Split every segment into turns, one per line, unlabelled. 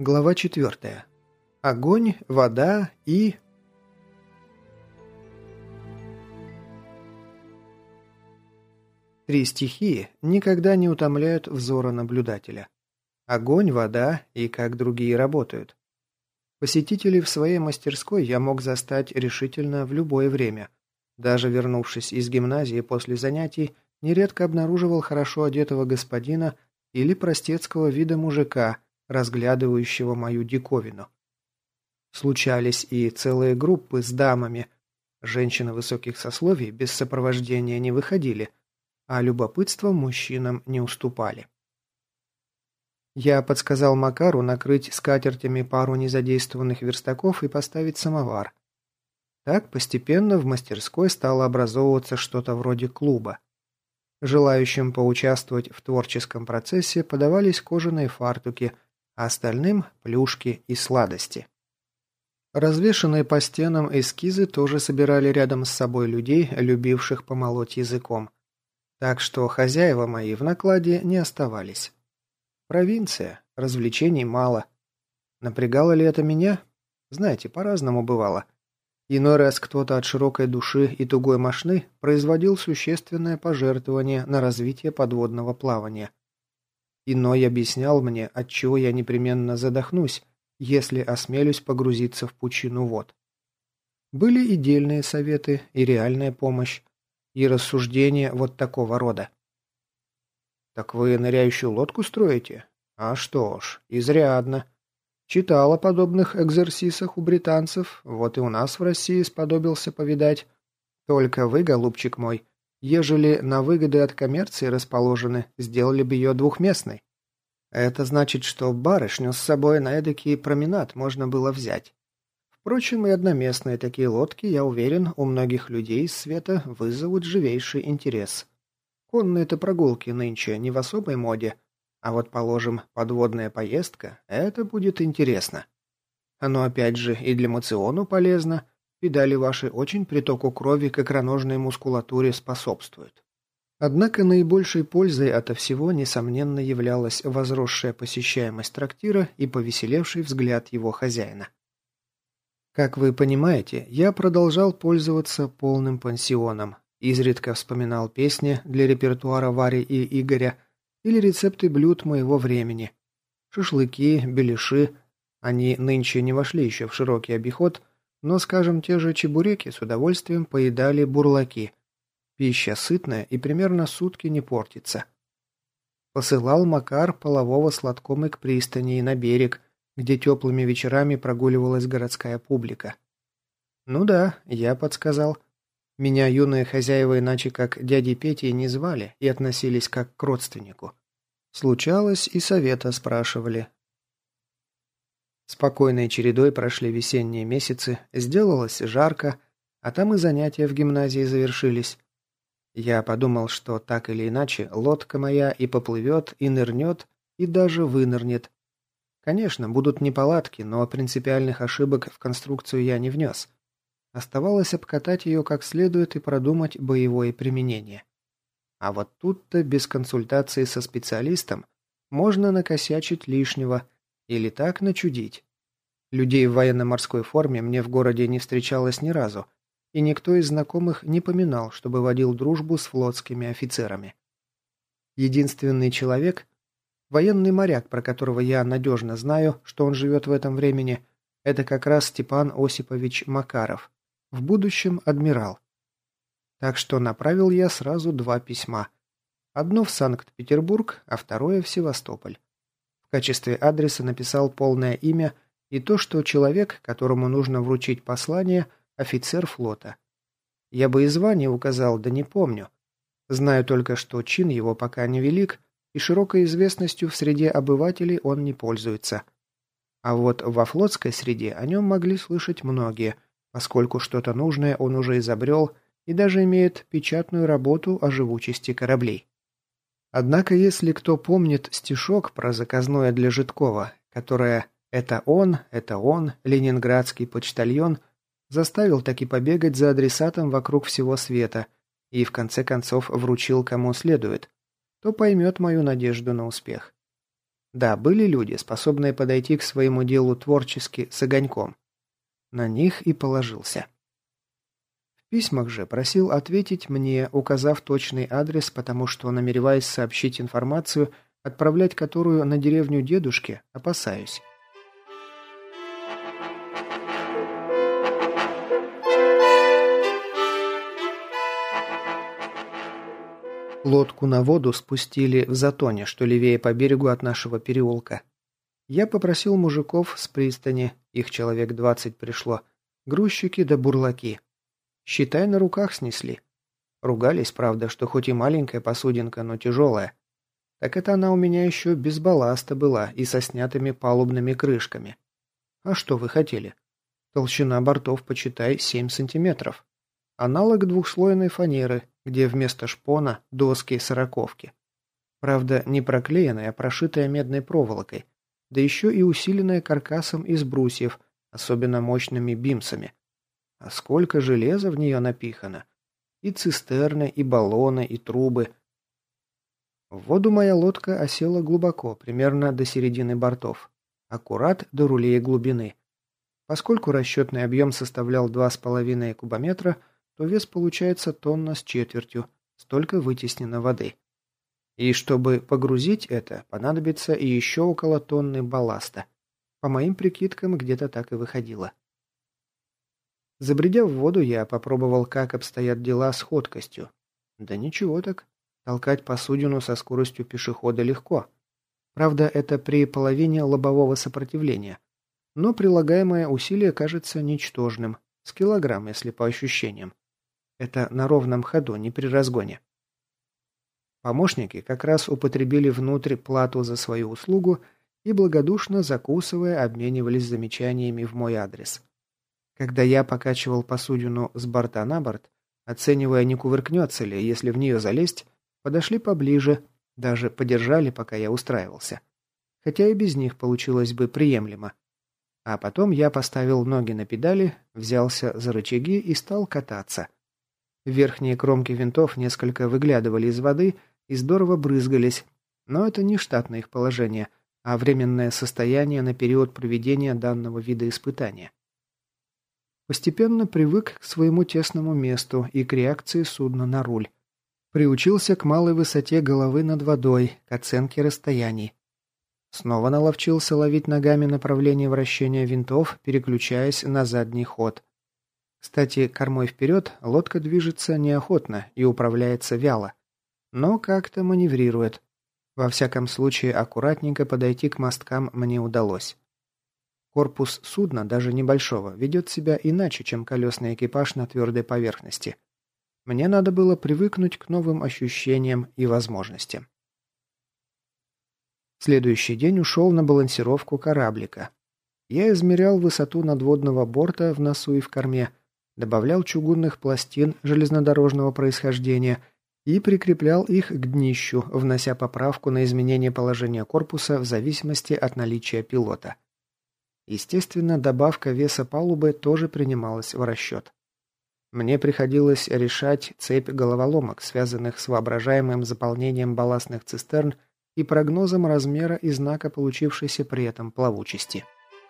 Глава 4. Огонь, вода и... Три стихии никогда не утомляют взора наблюдателя. Огонь, вода и как другие работают. Посетителей в своей мастерской я мог застать решительно в любое время. Даже вернувшись из гимназии после занятий, нередко обнаруживал хорошо одетого господина или простецкого вида мужика, разглядывающего мою диковину. Случались и целые группы с дамами. Женщины высоких сословий без сопровождения не выходили, а любопытством мужчинам не уступали. Я подсказал Макару накрыть скатертями пару незадействованных верстаков и поставить самовар. Так постепенно в мастерской стало образовываться что-то вроде клуба. Желающим поучаствовать в творческом процессе подавались кожаные фартуки, а остальным – плюшки и сладости. Развешанные по стенам эскизы тоже собирали рядом с собой людей, любивших помолоть языком. Так что хозяева мои в накладе не оставались. Провинция, развлечений мало. Напрягало ли это меня? Знаете, по-разному бывало. Иной раз кто-то от широкой души и тугой мошны производил существенное пожертвование на развитие подводного плавания. Иной объяснял мне, отчего я непременно задохнусь, если осмелюсь погрузиться в пучину вод. Были и дельные советы, и реальная помощь, и рассуждения вот такого рода. «Так вы ныряющую лодку строите? А что ж, изрядно. Читал о подобных экзерсисах у британцев, вот и у нас в России сподобился повидать. Только вы, голубчик мой, ежели на выгоды от коммерции расположены, сделали бы ее двухместной. Это значит, что барышню с собой на эдакий променад можно было взять. Впрочем, и одноместные такие лодки, я уверен, у многих людей из света вызовут живейший интерес. Конные-то прогулки нынче не в особой моде, а вот, положим, подводная поездка – это будет интересно. Оно опять же и для моциону полезно, педали ваши очень притоку крови к икроножной мускулатуре способствуют. Однако наибольшей пользой ото всего, несомненно, являлась возросшая посещаемость трактира и повеселевший взгляд его хозяина. Как вы понимаете, я продолжал пользоваться полным пансионом, изредка вспоминал песни для репертуара Вари и Игоря или рецепты блюд моего времени. Шашлыки, беляши, они нынче не вошли еще в широкий обиход, но, скажем, те же чебуреки с удовольствием поедали бурлаки. Пища сытная и примерно сутки не портится. Посылал Макар полового с лотком и к пристани и на берег, где теплыми вечерами прогуливалась городская публика. Ну да, я подсказал. Меня юные хозяева иначе как дяди Петей не звали и относились как к родственнику. Случалось, и совета спрашивали. Спокойной чередой прошли весенние месяцы, сделалось жарко, а там и занятия в гимназии завершились. Я подумал, что так или иначе лодка моя и поплывет, и нырнет, и даже вынырнет. Конечно, будут неполадки, но принципиальных ошибок в конструкцию я не внес. Оставалось обкатать ее как следует и продумать боевое применение. А вот тут-то без консультации со специалистом можно накосячить лишнего или так начудить. Людей в военно-морской форме мне в городе не встречалось ни разу, и никто из знакомых не поминал, чтобы водил дружбу с флотскими офицерами. Единственный человек, военный моряк, про которого я надежно знаю, что он живет в этом времени, это как раз Степан Осипович Макаров, в будущем адмирал. Так что направил я сразу 2 письма. Одно в Санкт-Петербург, а второе в Севастополь. В качестве адреса написал полное имя и то, что человек, которому нужно вручить послание, офицер флота. Я бы и звание указал, да не помню. Знаю только, что чин его пока невелик, и широкой известностью в среде обывателей он не пользуется. А вот во флотской среде о нем могли слышать многие, поскольку что-то нужное он уже изобрел и даже имеет печатную работу о живучести кораблей. Однако, если кто помнит стишок про заказное для Житкова, которое «это он, ленинградский почтальон», заставил таки побегать за адресатом вокруг всего света и в конце концов вручил кому следует, то поймет мою надежду на успех. Да, были люди, способные подойти к своему делу творчески, с огоньком. На них и положился. В письмах же просил ответить мне, указав точный адрес, потому что, намереваясь сообщить информацию, отправлять которую на деревню дедушки, опасаюсь. Лодку на воду спустили в затоне, что левее по берегу от нашего переулка. Я попросил мужиков с пристани, их человек 20 пришло, грузчики да бурлаки. Считай, на руках снесли. Ругались, правда, что хоть и маленькая посудинка, но тяжелая. Так это она у меня еще без балласта была и со снятыми палубными крышками. А что вы хотели? Толщина бортов, почитай, 7 сантиметров. Аналог двухслойной фанеры, где вместо шпона доски-сороковки. Правда, не проклеенная, а прошитая медной проволокой, да еще и усиленная каркасом из брусьев, особенно мощными бимсами. А сколько железа в нее напихано! И цистерны, и баллоны, и трубы. В воду моя лодка осела глубоко, примерно до середины бортов. Аккурат до рулей глубины. Поскольку расчетный объем составлял 2,5 кубометра, то вес получается тонна с четвертью, столько вытеснено воды. И чтобы погрузить это, понадобится и еще около тонны балласта. По моим прикидкам, где-то так и выходило. Забредя в воду, я попробовал, как обстоят дела с ходкостью. Да ничего так. Толкать посудину со скоростью пешехода легко. Правда, это при половине лобового сопротивления. Но прилагаемое усилие кажется ничтожным. С килограмм, если по ощущениям. Это на ровном ходу, не при разгоне. Помощники как раз употребили внутрь плату за свою услугу и, благодушно закусывая, обменивались замечаниями в мой адрес. Когда я покачивал посудину с борта на борт, оценивая, не кувыркнется ли, если в нее залезть, подошли поближе, даже подержали, пока я устраивался. Хотя и без них получилось бы приемлемо. А потом я поставил ноги на педали, взялся за рычаги и стал кататься. Верхние кромки винтов несколько выглядывали из воды и здорово брызгались, но это не штатное их положение, а временное состояние на период проведения данного вида испытания. Постепенно привык к своему тесному месту и к реакции судна на руль. Приучился к малой высоте головы над водой, к оценке расстояний. Снова наловчился ловить ногами направление вращения винтов, переключаясь на задний ход. Кстати, кормой вперед лодка движется неохотно и управляется вяло, но как-то маневрирует. Во всяком случае, аккуратненько подойти к мосткам мне удалось. Корпус судна, даже небольшого, ведет себя иначе, чем колесный экипаж на твердой поверхности. Мне надо было привыкнуть к новым ощущениям и возможностям. Следующий день ушел на балансировку кораблика. Я измерял высоту надводного борта в носу и в корме, добавлял чугунных пластин железнодорожного происхождения и прикреплял их к днищу, внося поправку на изменение положения корпуса в зависимости от наличия пилота. Естественно, добавка веса палубы тоже принималась в расчет. Мне приходилось решать цепь головоломок, связанных с воображаемым заполнением балластных цистерн и прогнозом размера и знака получившейся при этом плавучести.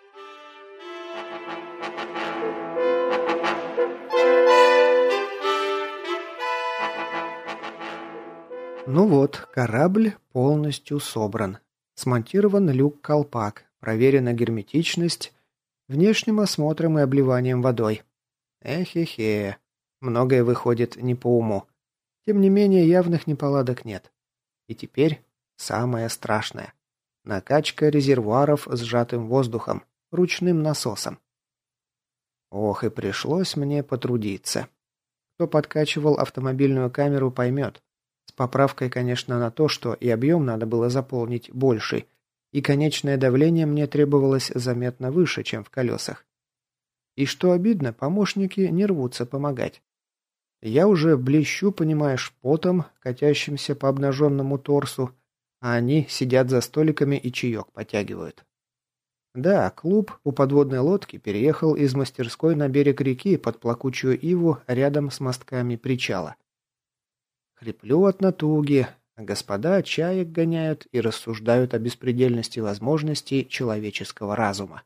Ну вот, корабль полностью собран. Смонтирован люк-колпак, проверена герметичность, внешним осмотром и обливанием водой. Эхе-хе, многое выходит не по уму. Тем не менее, явных неполадок нет. И теперь самое страшное. Накачка резервуаров сжатым воздухом, ручным насосом. Ох, и пришлось мне потрудиться. Кто подкачивал автомобильную камеру, поймет. С поправкой, конечно, на то, что и объем надо было заполнить больший, и конечное давление мне требовалось заметно выше, чем в колесах. И что обидно, помощники не рвутся помогать. Я уже блещу, понимаешь, потом, катящимся по обнаженному торсу, а они сидят за столиками и чаек потягивают. Да, клуб у подводной лодки переехал из мастерской на берег реки под плакучую иву рядом с мостками причала. Хриплю от натуги, Господа чаек гоняют и рассуждают о беспредельности возможностей человеческого разума.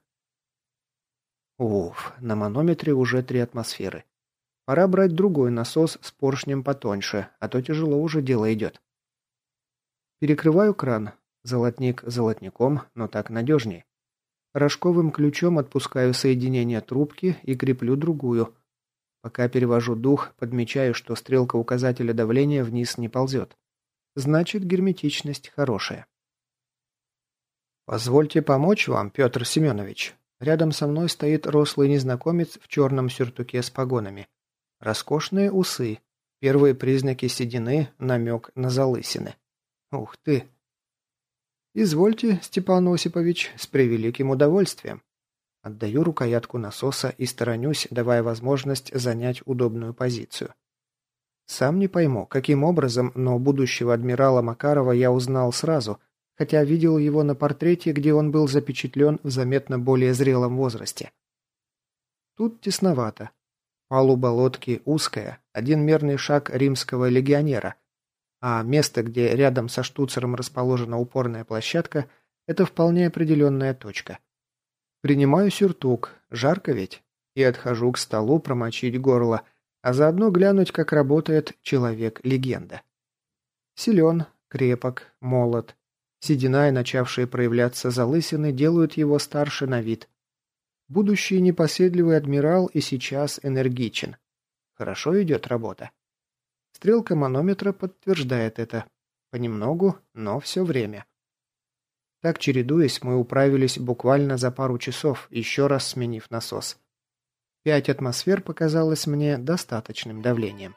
Уф, на манометре уже 3 атмосферы. Пора брать другой насос с поршнем потоньше, а то тяжело уже дело идет. Перекрываю кран. Золотник золотником, но так надежней. Рожковым ключом отпускаю соединение трубки и креплю другую. Пока перевожу дух, подмечаю, что стрелка указателя давления вниз не ползет. Значит, герметичность хорошая. «Позвольте помочь вам, Петр Семенович». Рядом со мной стоит рослый незнакомец в черном сюртуке с погонами. Роскошные усы. Первые признаки седины, намек на залысины. Ух ты! «Извольте, Степан Осипович, с превеликим удовольствием». Отдаю рукоятку насоса и сторонюсь, давая возможность занять удобную позицию. Сам не пойму, каким образом, но будущего адмирала Макарова я узнал сразу, хотя видел его на портрете, где он был запечатлен в заметно более зрелом возрасте. Тут тесновато. Палуба лодки узкая, один мерный шаг римского легионера, а место, где рядом со штуцером расположена упорная площадка, это вполне определенная точка. Принимаю сюртук, жарко ведь, и отхожу к столу промочить горло, а заодно глянуть, как работает человек-легенда. Силен, крепок, молод. Седина и начавшие проявляться залысины делают его старше на вид. Будущий непоседливый адмирал и сейчас энергичен. Хорошо идет работа. Стрелка манометра подтверждает это. Понемногу, но все время. Так, чередуясь, мы управились буквально за пару часов, еще раз сменив насос. 5 атмосфер показалось мне достаточным давлением.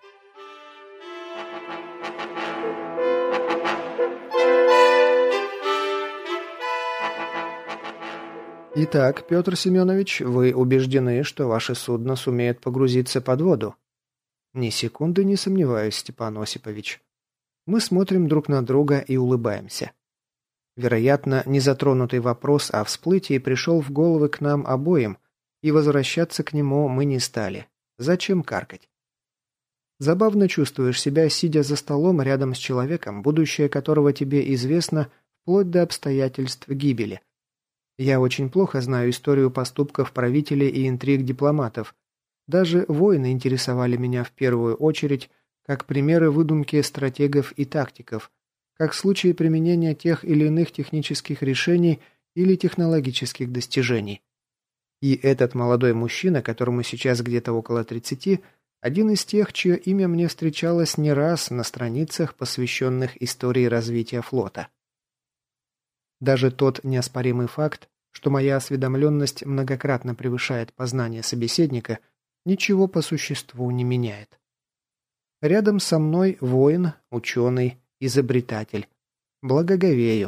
Итак, Петр Семенович, вы убеждены, что ваше судно сумеет погрузиться под воду? Ни секунды не сомневаюсь, Степан Осипович. Мы смотрим друг на друга и улыбаемся. Вероятно, незатронутый вопрос о всплытии пришел в головы к нам обоим, и возвращаться к нему мы не стали. Зачем каркать? Забавно чувствуешь себя, сидя за столом рядом с человеком, будущее которого тебе известно вплоть до обстоятельств гибели. Я очень плохо знаю историю поступков правителей и интриг дипломатов. Даже войны интересовали меня в первую очередь, как примеры выдумки стратегов и тактиков, как случаи применения тех или иных технических решений или технологических достижений. И этот молодой мужчина, которому сейчас где-то около 30, один из тех, чье имя мне встречалось не раз на страницах, посвященных истории развития флота. Даже тот неоспоримый факт, что моя осведомленность многократно превышает познание собеседника, ничего по существу не меняет. Рядом со мной воин, ученый, изобретатель. Благоговею.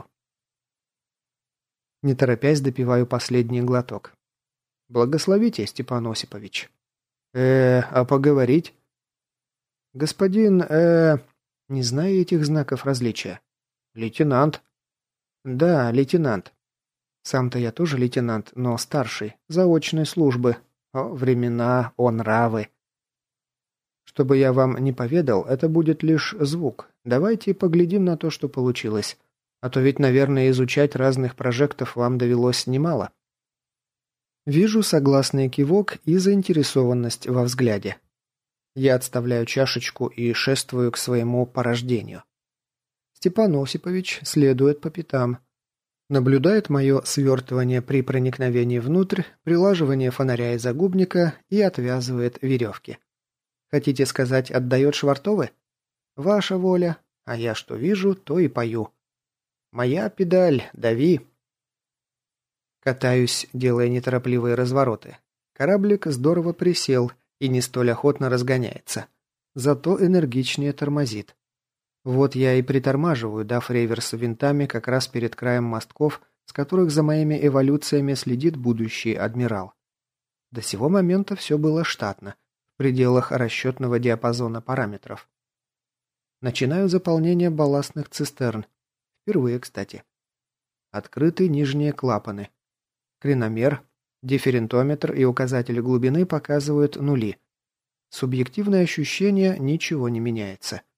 Не торопясь, допиваю последний глоток. Благословите, Степан Осипович. А поговорить? Господин, не знаю этих знаков различия. Лейтенант. Да, лейтенант. Сам-то я тоже лейтенант, но старший, заочной службы. О, времена, о нравы. Чтобы я вам не поведал, это будет лишь звук. Давайте поглядим на то, что получилось. А то ведь, наверное, изучать разных прожектов вам довелось немало. Вижу согласный кивок и заинтересованность во взгляде. Я отставляю чашечку и шествую к своему порождению. Степан Осипович следует по пятам. Наблюдает мое свертывание при проникновении внутрь, прилаживание фонаря и загубника и отвязывает веревки. Хотите сказать, отдает швартовы? Ваша воля, а я что вижу, то и пою. Моя педаль, дави. Катаюсь, делая неторопливые развороты. Кораблик здорово присел и не столь охотно разгоняется. Зато энергичнее тормозит. Вот я и притормаживаю, дав реверс винтами как раз перед краем мостков, с которых за моими эволюциями следит будущий адмирал. До сего момента все было штатно, в пределах расчетного диапазона параметров. Начинаю заполнение балластных цистерн. Впервые, кстати. Открыты нижние клапаны. Креномер, дифферентометр и указатель глубины показывают нули. Субъективное ощущение – ничего не меняется.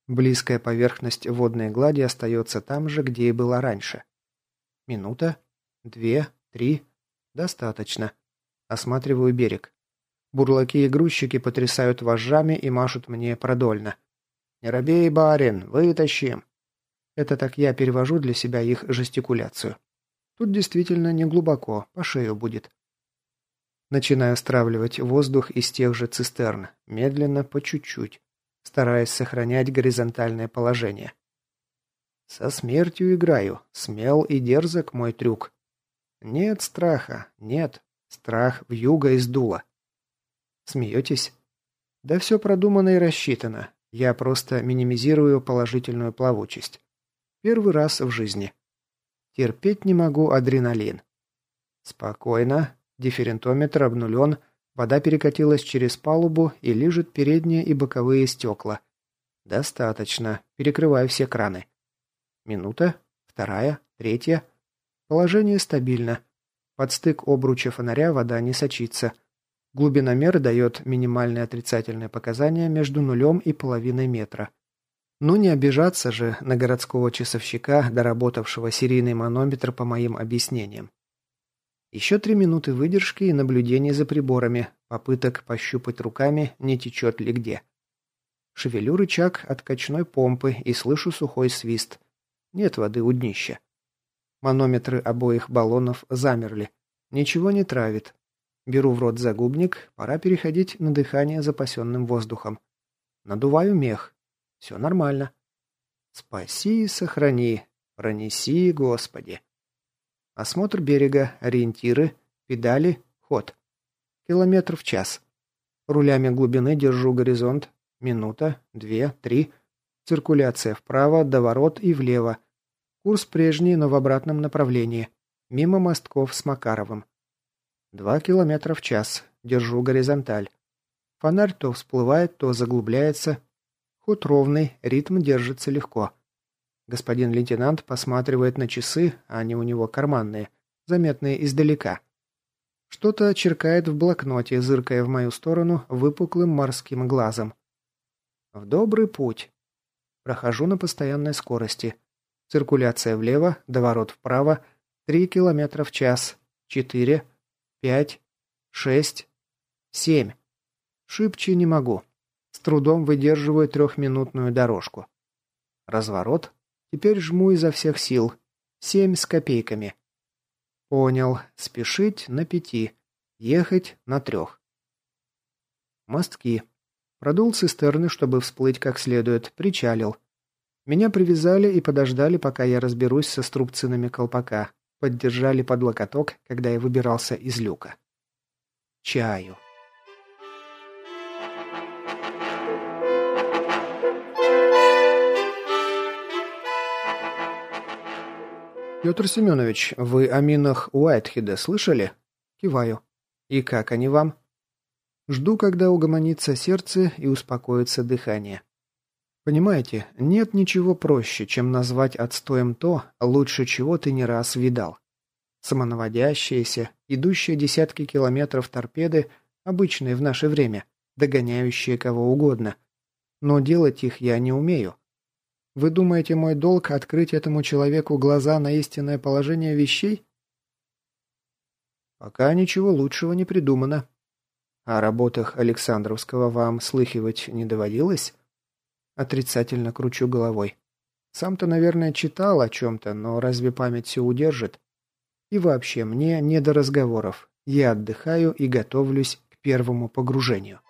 Близкая поверхность водной глади остается там же, где и была раньше. Минута, 2, 3. Достаточно. Осматриваю берег. Бурлаки и грузчики потрясают вожжами и машут мне продольно. «Не робей, барин, вытащим!» Это так я перевожу для себя их жестикуляцию. Тут действительно не глубоко, по шею будет. Начинаю стравливать воздух из тех же цистерн, медленно, по чуть-чуть, стараясь сохранять горизонтальное положение. Со смертью играю, смел и дерзок мой трюк. Нет страха, нет, страх вьюга из дула. Смеетесь? Да все продумано и рассчитано, я просто минимизирую положительную плавучесть. Первый раз в жизни. Терпеть не могу адреналин. Спокойно. Дифферентометр обнулен, вода перекатилась через палубу и лижет передние и боковые стекла. Достаточно. Перекрываю все краны. Минута, вторая, третья. Положение стабильно. Под стык обруча фонаря вода не сочится. Глубиномер дает минимальные отрицательные показания между 0 и половиной метра. Ну не обижаться же на городского часовщика, доработавшего серийный манометр по моим объяснениям. Еще 3 минуты выдержки и наблюдений за приборами, попыток пощупать руками, не течет ли где. Шевелю рычаг от качной помпы и слышу сухой свист. Нет воды у днища. Манометры обоих баллонов замерли. Ничего не травит. Беру в рот загубник, пора переходить на дыхание запасенным воздухом. Надуваю мех. Все нормально. Спаси и сохрани. Пронеси, Господи. Осмотр берега, ориентиры, педали, ход. Километр в час. Рулями глубины держу горизонт. Минута, 2, 3. Циркуляция вправо, до ворот и влево. Курс прежний, но в обратном направлении. Мимо мостков с Макаровым. 2 километра в час. Держу горизонталь. Фонарь то всплывает, то заглубляется. Ход ровный, ритм держится легко. Господин лейтенант посматривает на часы, а они у него карманные, заметные издалека. Что-то черкает в блокноте, зыркая в мою сторону выпуклым морским глазом. В добрый путь. Прохожу на постоянной скорости. Циркуляция влево, доворот вправо, 3 километра в час, 4, 5, 6, 7. Шибче не могу. С трудом выдерживаю 3-минутную дорожку. Разворот. Теперь жму изо всех сил. 7 с копейками. Понял. Спешить на 5. Ехать на 3. Мостки. Продул цистерны, чтобы всплыть как следует. Причалил. Меня привязали и подождали, пока я разберусь со струбцинами колпака. Поддержали под локоток, когда я выбирался из люка. Чаю. «Петр Семенович, вы о минах Уайтхеда слышали?» Киваю. «И как они вам?» Жду, когда угомонится сердце и успокоится дыхание. Понимаете, нет ничего проще, чем назвать отстоем то, лучше чего ты не раз видал. Самонаводящиеся, идущие десятки километров торпеды, обычные в наше время, догоняющие кого угодно. Но делать их я не умею. Вы думаете, мой долг открыть этому человеку глаза на истинное положение вещей? Пока ничего лучшего не придумано. О работах Александровского вам слыхивать не доводилось? Отрицательно кручу головой. Сам-то, наверное, читал о чем-то, но разве память все удержит? И вообще, мне не до разговоров. Я отдыхаю и готовлюсь к первому погружению.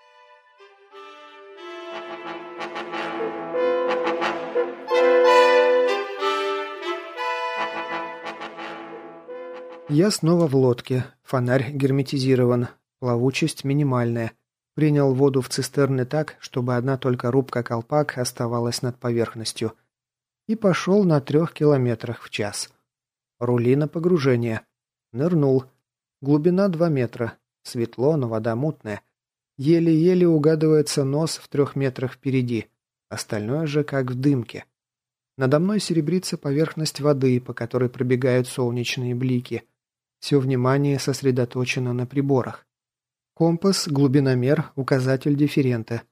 Я снова в лодке. Фонарь герметизирован. Плавучесть минимальная. Принял воду в цистерны так, чтобы одна только рубка-колпак оставалась над поверхностью. И пошел на 3 километрах в час. Рули на погружение. Нырнул. Глубина 2 метра. Светло, но вода мутная. Еле-еле угадывается нос в 3 метрах впереди. Остальное же как в дымке. Надо мной серебрится поверхность воды, по которой пробегают солнечные блики. Все внимание сосредоточено на приборах. Компас, глубиномер, указатель дифферента.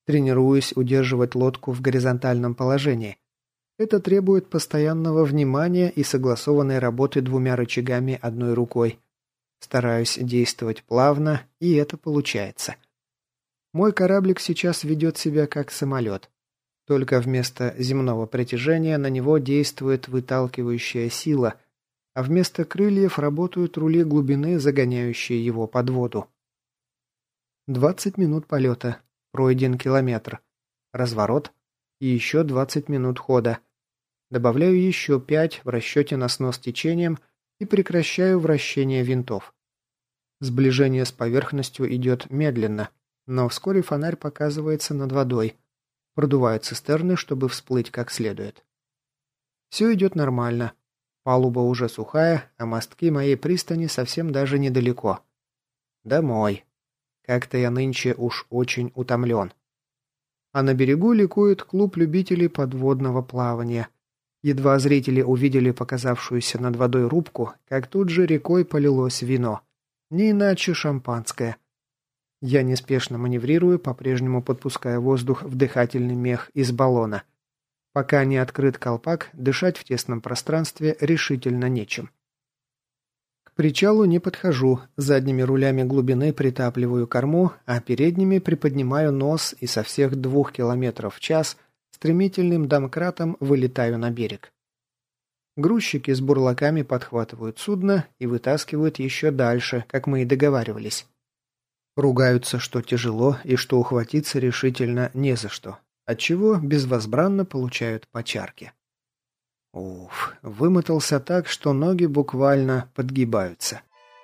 Тренируюсь удерживать лодку в горизонтальном положении. Это требует постоянного внимания и согласованной работы двумя рычагами одной рукой. Стараюсь действовать плавно, и это получается. Мой кораблик сейчас ведет себя как самолет. Только вместо земного притяжения на него действует выталкивающая сила, а вместо крыльев работают рули глубины, загоняющие его под воду. 20 минут полета. Пройден километр. Разворот. И еще 20 минут хода. Добавляю еще 5 в расчете на снос течением и прекращаю вращение винтов. Сближение с поверхностью идет медленно, но вскоре фонарь показывается над водой. Продуваю цистерны, чтобы всплыть как следует. Все идет нормально. Палуба уже сухая, а мостки моей пристани совсем даже недалеко. Домой. Как-то я нынче уж очень утомлен. А на берегу ликует клуб любителей подводного плавания. Едва зрители увидели показавшуюся над водой рубку, как тут же рекой полилось вино. Не иначе шампанское. Я неспешно маневрирую, по-прежнему подпуская воздух в дыхательный мех из баллона. Пока не открыт колпак, дышать в тесном пространстве решительно нечем. К причалу не подхожу, задними рулями глубины притапливаю корму, а передними приподнимаю нос и со всех 2 километров в час стремительным домкратом вылетаю на берег. Грузчики с бурлаками подхватывают судно и вытаскивают еще дальше, как мы и договаривались. Ругаются, что тяжело и что ухватиться решительно не за что, отчего безвозбранно получают по чарке. Уф, вымотался так, что ноги буквально подгибаются.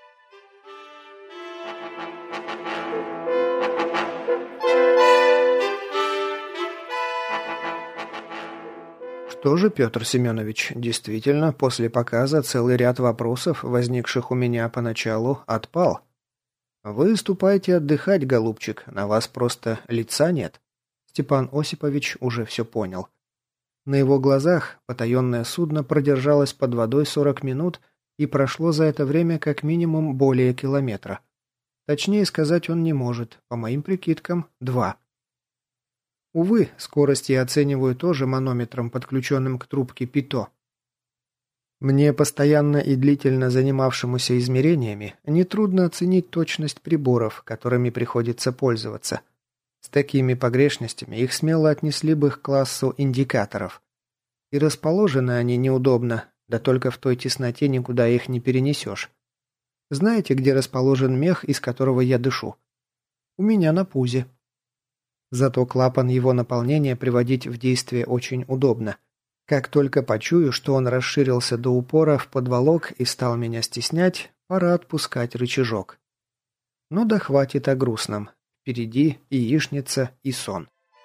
Что же, Петр Семенович, действительно, после показа целый ряд вопросов, возникших у меня поначалу, отпал. Вы ступайте отдыхать, голубчик, на вас просто лица нет. Степан Осипович уже все понял. На его глазах потаенное судно продержалось под водой 40 минут и прошло за это время как минимум более километра. Точнее сказать он не может, по моим прикидкам, 2. Увы, скорость я оцениваю тоже манометром, подключенным к трубке ПИТО. Мне, постоянно и длительно занимавшемуся измерениями, нетрудно оценить точность приборов, которыми приходится пользоваться. С такими погрешностями их смело отнесли бы к классу индикаторов. И расположены они неудобно, да только в той тесноте никуда их не перенесешь. Знаете, где расположен мех, из которого я дышу? У меня на пузе. Зато клапан его наполнения приводить в действие очень удобно. Как только почую, что он расширился до упора в подволок и стал меня стеснять, пора отпускать рычажок. Ну да хватит о грустном. Впереди и яичница, и сон.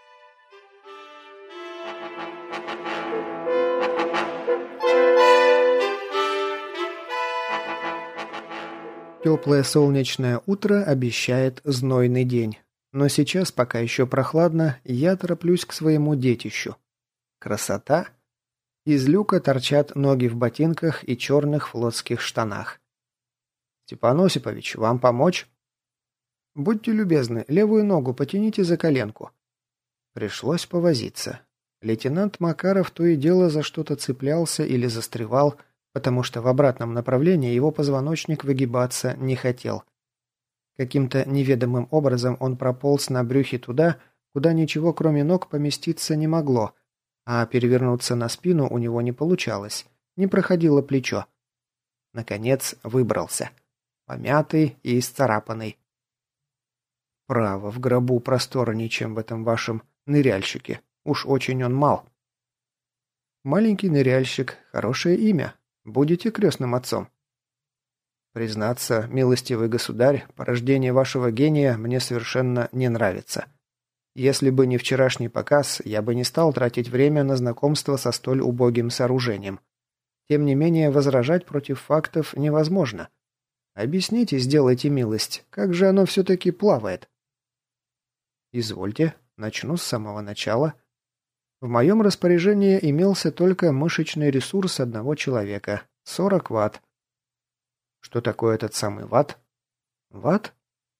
Теплое солнечное утро обещает знойный день. Но сейчас, пока еще прохладно, я тороплюсь к своему детищу. Красота! Из люка торчат ноги в ботинках и черных флотских штанах. «Степан Осипович, вам помочь?» «Будьте любезны, левую ногу потяните за коленку». Пришлось повозиться. Лейтенант Макаров то и дело за что-то цеплялся или застревал, потому что в обратном направлении его позвоночник выгибаться не хотел. Каким-то неведомым образом он прополз на брюхе туда, куда ничего кроме ног поместиться не могло, а перевернуться на спину у него не получалось, не проходило плечо. Наконец выбрался. Помятый и исцарапанный. Право, в гробу просторнее, чем в этом вашем ныряльщике. Уж очень он мал. Маленький ныряльщик, хорошее имя. Будете крестным отцом. Признаться, милостивый государь, порождение вашего гения мне совершенно не нравится. Если бы не вчерашний показ, я бы не стал тратить время на знакомство со столь убогим сооружением. Тем не менее, возражать против фактов невозможно. Объясните, сделайте милость, как же оно все-таки плавает? Извольте, начну с самого начала. В моем распоряжении имелся только мышечный ресурс одного человека – 40 ватт. Что такое этот самый ватт? Ватт?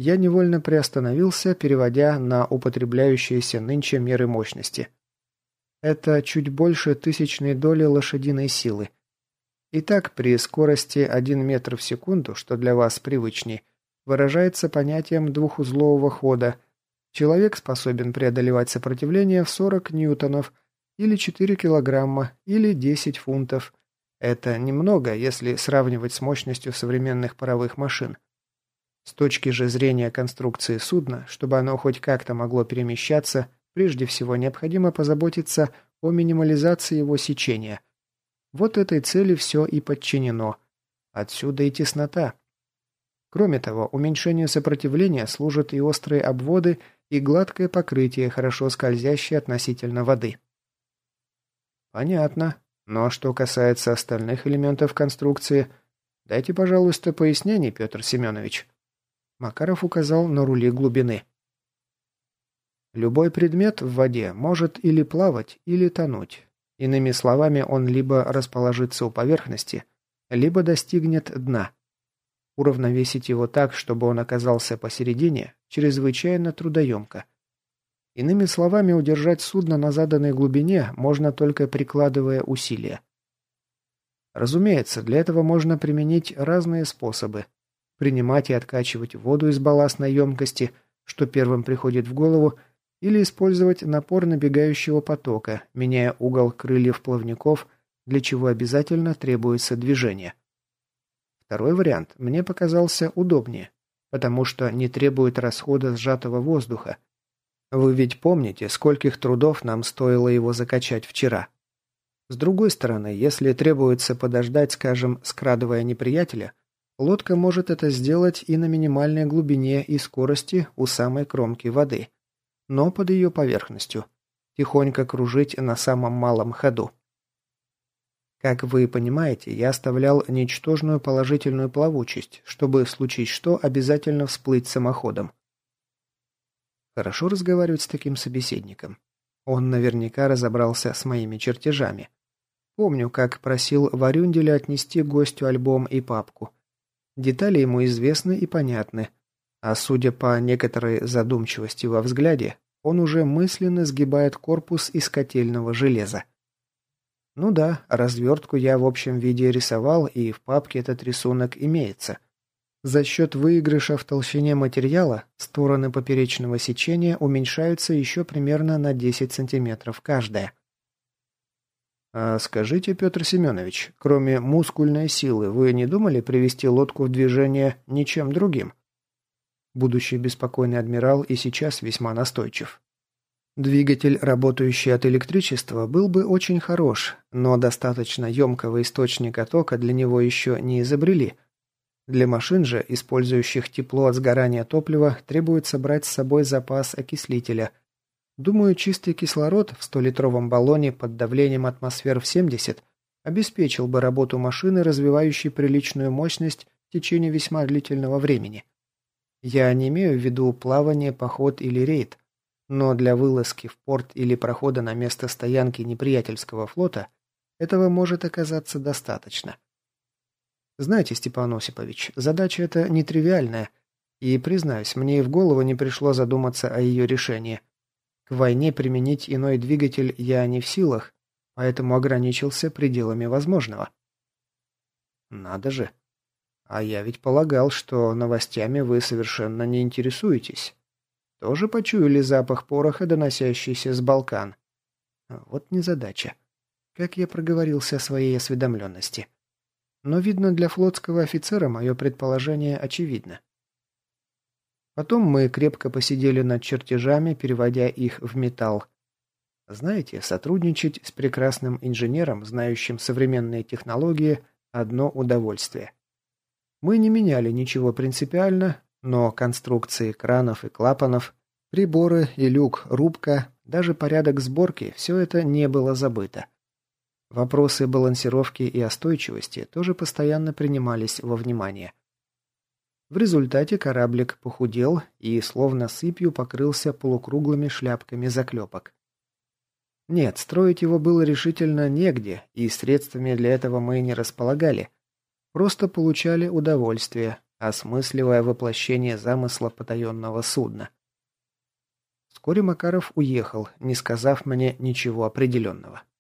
Я невольно приостановился, переводя на употребляющиеся нынче меры мощности. Это чуть больше тысячной доли лошадиной силы. Итак, при скорости 1 метр в секунду, что для вас привычней, выражается понятием двухузлового хода. Человек способен преодолевать сопротивление в 40 ньютонов, или 4 килограмма, или 10 фунтов. Это немного, если сравнивать с мощностью современных паровых машин. С точки же зрения конструкции судна, чтобы оно хоть как-то могло перемещаться, прежде всего необходимо позаботиться о минимализации его сечения. Вот этой цели все и подчинено. Отсюда и теснота. Кроме того, уменьшению сопротивления служат и острые обводы, и гладкое покрытие, хорошо скользящее относительно воды. Понятно. Но что касается остальных элементов конструкции, дайте, пожалуйста, пояснений, Петр Семенович. Макаров указал на рули глубины. Любой предмет в воде может или плавать, или тонуть. Иными словами, он либо расположится у поверхности, либо достигнет дна. Уравновесить его так, чтобы он оказался посередине, чрезвычайно трудоемко. Иными словами, удержать судно на заданной глубине можно только прикладывая усилия. Разумеется, для этого можно применить разные способы. Принимать и откачивать воду из балластной емкости, что первым приходит в голову, или использовать напор набегающего потока, меняя угол крыльев плавников, для чего обязательно требуется движение. Второй вариант мне показался удобнее, потому что не требует расхода сжатого воздуха. Вы ведь помните, скольких трудов нам стоило его закачать вчера. С другой стороны, если требуется подождать, скажем, скрадывая неприятеля, лодка может это сделать и на минимальной глубине и скорости у самой кромки воды, но под ее поверхностью, тихонько кружить на самом малом ходу. Как вы понимаете, я оставлял ничтожную положительную плавучесть, чтобы, случись что, обязательно всплыть самоходом. Хорошо разговаривать с таким собеседником. Он наверняка разобрался с моими чертежами. Помню, как просил Варюнделя отнести гостю альбом и папку. Детали ему известны и понятны, а судя по некоторой задумчивости во взгляде, он уже мысленно сгибает корпус из котельного железа. Ну да, развертку я в общем виде рисовал, и в папке этот рисунок имеется. За счет выигрыша в толщине материала стороны поперечного сечения уменьшаются еще примерно на 10 сантиметров каждая. А скажите, Петр Семенович, кроме мускульной силы, вы не думали привести лодку в движение ничем другим? Будущий беспокойный адмирал и сейчас весьма настойчив. Двигатель, работающий от электричества, был бы очень хорош, но достаточно емкого источника тока для него еще не изобрели. Для машин же, использующих тепло от сгорания топлива, требуется брать с собой запас окислителя. Думаю, чистый кислород в 100-литровом баллоне под давлением атмосфер в 70 обеспечил бы работу машины, развивающей приличную мощность в течение весьма длительного времени. Я не имею в виду плавание, поход или рейд, но для вылазки в порт или прохода на место стоянки неприятельского флота этого может оказаться достаточно. Знаете, Степан Осипович, задача эта нетривиальная, и, признаюсь, мне и в голову не пришло задуматься о ее решении. К войне применить иной двигатель я не в силах, поэтому ограничился пределами возможного. Надо же. А я ведь полагал, что новостями вы совершенно не интересуетесь. Тоже почуяли запах пороха, доносящийся с Балкан? Вот незадача. Как я проговорился о своей осведомленности. Но, видно, для флотского офицера мое предположение очевидно. Потом мы крепко посидели над чертежами, переводя их в металл. Знаете, сотрудничать с прекрасным инженером, знающим современные технологии, одно удовольствие. Мы не меняли ничего принципиально, но конструкции кранов и клапанов, приборы и люк, рубка, даже порядок сборки – все это не было забыто. Вопросы балансировки и остойчивости тоже постоянно принимались во внимание. В результате кораблик похудел и словно сыпью покрылся полукруглыми шляпками заклепок. Нет, строить его было решительно негде, и средствами для этого мы не располагали. Просто получали удовольствие, осмысливая воплощение замысла потаенного судна. Вскоре Макаров уехал, не сказав мне ничего определенного.